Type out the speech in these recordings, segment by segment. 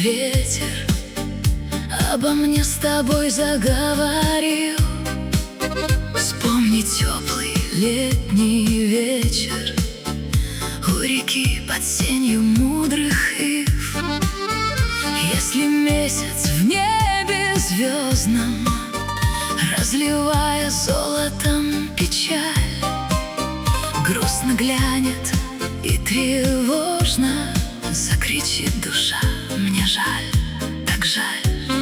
ветер обо мне с тобой заговорил. Вспомни теплый летний вечер у реки под сенью мудрых ив. Если месяц в небе звездном, разливая золотом печаль, грустно глянет и тревожно закричит душа: мне жаль, так жаль.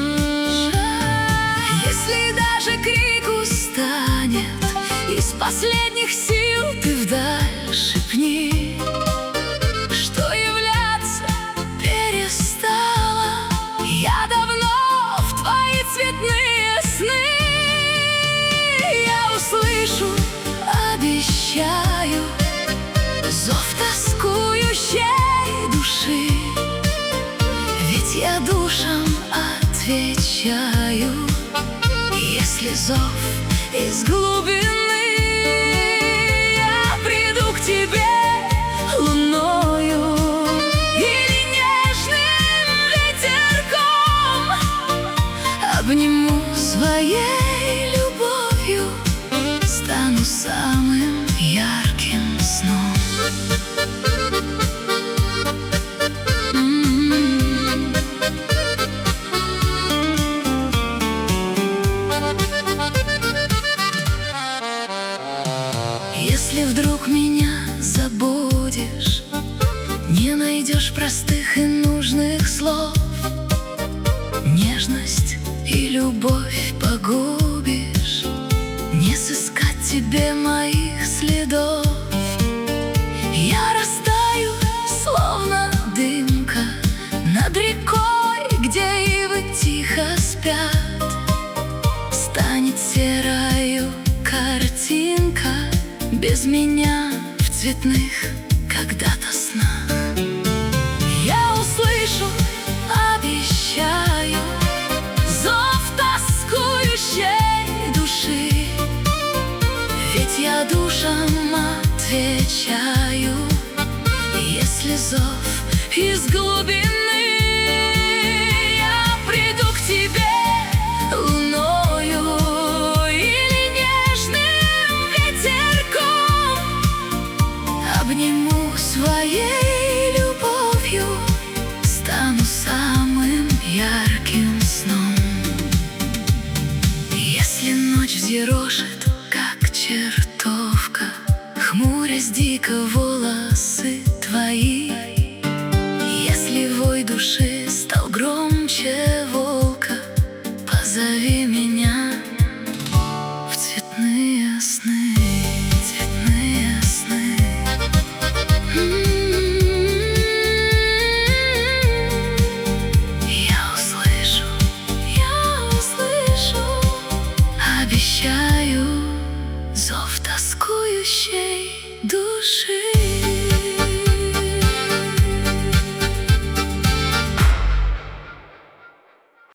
Если даже крик устанет, из последних сил ты вдаль шепни, что являться перестала я давно в твои цветные сны. Я услышу, обещаю, зов тоскующей души, ведь я душам отвечаю, если зов из глубины. Я приду к тебе луною или нежным ветерком, обниму своей любовью, стану самым ярким сном. Если вдруг меня забудешь, не найдешь простых и нужных слов, нежность и любовь погубишь, не сыскать тебе моих следов. Я растаю, словно дымка, над рекой, где ивы тихо спят. Станет серою картинка без меня в цветных когда-то снах. Я услышу, обещаю, зов тоскующей души, ведь я душам отвечаю, если зов из глубины. Я приду к тебе луною или нежным ветерком, обниму своей любовью, стану самым ярким сном. Если ночь взъерошит, как чертовка, хмурясь дико волосы твои, если вой души стал громче волка, позови меня в цветные сны, цветные сны. Я услышу, обещаю, зов тоскующей души.